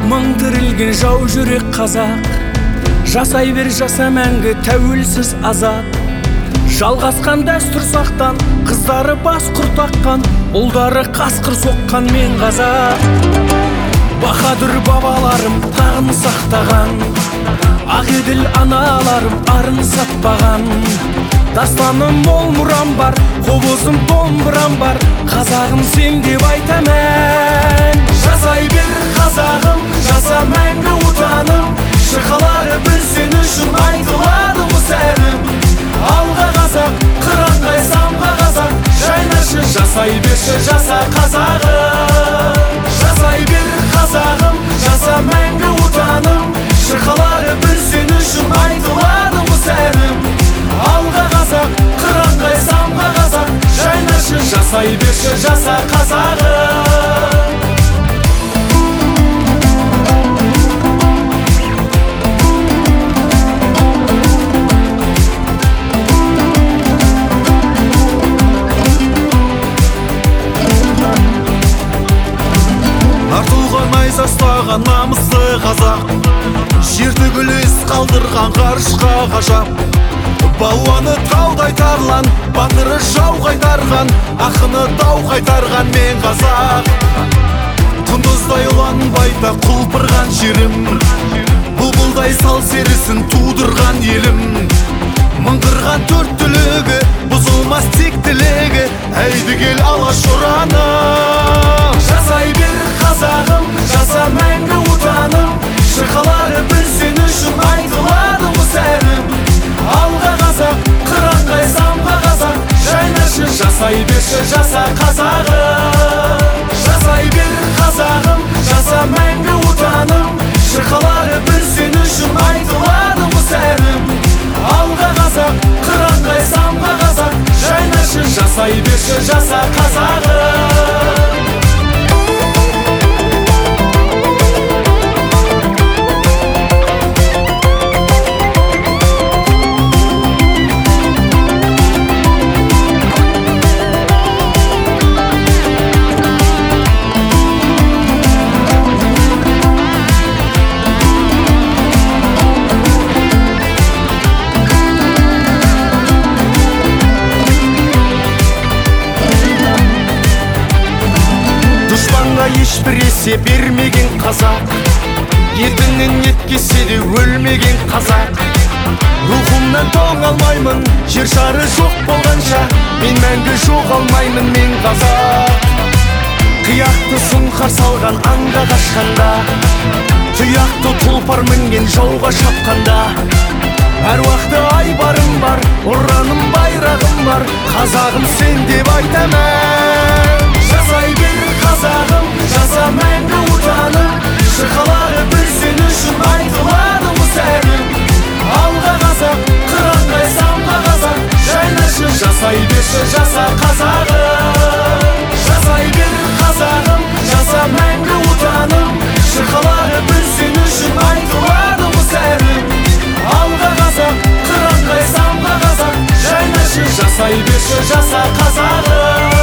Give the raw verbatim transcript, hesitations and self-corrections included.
мың тірілген жау жүрек қазақ, жасай бер жаса мәңгі тәуелсіз азат. Жалғасқан дәстүр сақтан, қыздары бас құртаққан, ұлдары қасқыр соққан мен қазақ. Баһадүр бабаларым тағын сақтаған, ақеділ аналарым арын сатпаған. Дастаным мол мұрам бар, қобызым домбырам бар, қазағым сен деп айтамын. Жасай бер қазағым, жаса мәңгі отаным, шырқалары бір сен үшін айтылады осы әнім. Алға қазақ, қыранға самға қазақ, жайнашы жасай берші жаса қазағым. Жасай бер қазағым, жаса мәңгі отаным, шырқалары бір сен үшін айтылады осы әнім. Алға қазақ, қыранға самға қазақ, жайнашы жасай берші жаса қазағым. Артылған айзастаған намысты қазақ, жер түгілі із қалдырған ғарышқа ғажап. Балуаны таудай тарлан, батыры жау қайтарған, ақыны дау қайтарған мен қазақ. Құндыздай ұлан байта құлпырған жерім, бұлбұлдай сал серісін тудырған елім. Мыңғырған төрт түлігі, бұзылмас тек тілегі, әйді кел алаш ұраны. Жасай бер қазағым, жаса мәңгі отаным, шырқалары бір сен үшін айтылады осы әнім. Алға қазақ, қыранға самға қазақ, жайнашы жасай берші жаса қазағым. Жасай бер қазағым, жаса мәңгі отаным, шырқалары бір сен үшін айтылады осы әнім. Алға қазақ, қыранға самға қазақ, жайнашы жасай берші жаса қазағым. Ешбір есе бермеген қазақ, етіңнен еткесе де өлмеген қазақ. Рухымнан тоңалмаймын, жер шары жоқ болғанша, мен мәңгі жоғалмаймын мен қазақ. Қияқты сұңқар салған аңға қашқанда, тұяқты тұлпар мінген жауға шапқанда, әруақты айбарым бар, ұраным байрағым бар, қазағым сен деп айтамын. Жасай бер қазағым, жаса мәңгі отаным, шырқалары бір сен үшін айтылады осы әнім. Алға қазақ, қыранға самға қазақ, жайнашы жасай берші жаса қазағым. Жасай бер қазағым, жаса мәңгі отаным, шырқалары бір сен үшін айтылады осы әнім. Алға қазақ, қыранға самға қазақ, жайнашы жасай берші жаса қазағым.